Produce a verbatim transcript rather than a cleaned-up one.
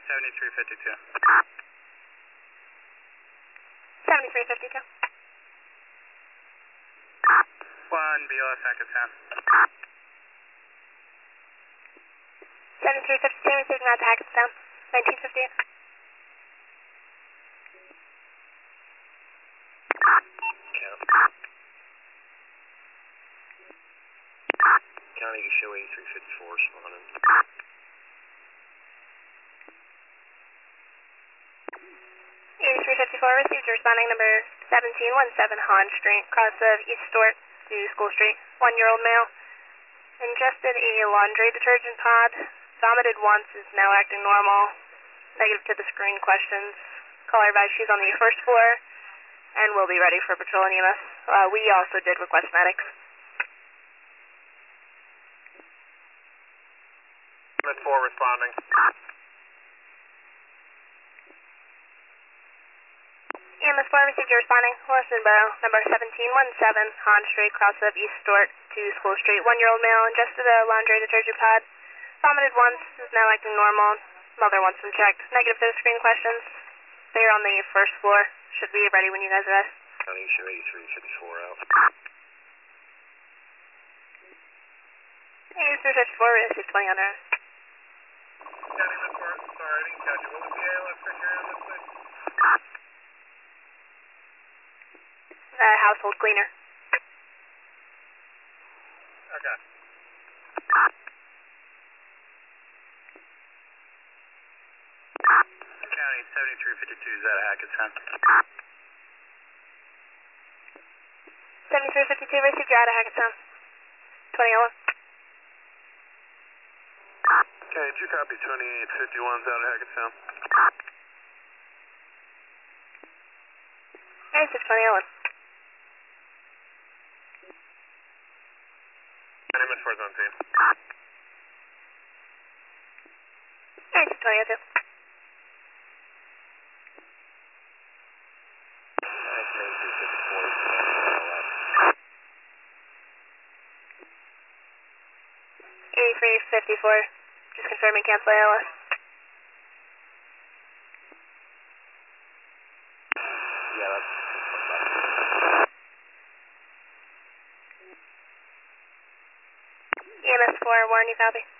seventy-three fifty-two. seventy-three fifty-two. one B L S Hackettstown. seventy-three fifty-two, receiving out to Hackettstown. nineteen fifty-eight. County to show eighty-three fifty-four responding. eighty-three fifty-four, received responding number seventeen seventeen Hahn Street, cross of East Stewart to School Street. One-year-old male. Ingested a laundry detergent pod. Vomited once, is now acting normal. Negative to the screen questions. Caller advised she's on the first floor and will be ready for patrol and E M S. Uh, we also did request medics. M S four responding. E M S four received your responding. Wilson Borough, number seventeen seventeen Hahn Street, cross of East Stewart to School Street. One-year-old male ingested a laundry detergent pod. Vomited once, is now acting normal. Mother wants them checked. Negative to the screen questions. They're on the first floor. Should be ready when you guys arrive. County to show eighty-three fifty-four out. eighty-three fifty-four, received twenty on her. County M S four, sorry, I didn't catch you. What was the A L S criteria on this, please? Uh, household cleaner. Okay. County seventy-three fifty-two, is that a Hackettstown? seventy-three fifty-two, received your out of Hackettstown. twenty oh one. Okay, did you copy twenty-eight fifty-one's out of Hackettstown? ninety-six twenty oh one. County M S four's on scene. ninety-six twenty oh two. eighty-three fifty-four, just confirming cancel A L S. Yeah, that's E M S four, Warren, you copy?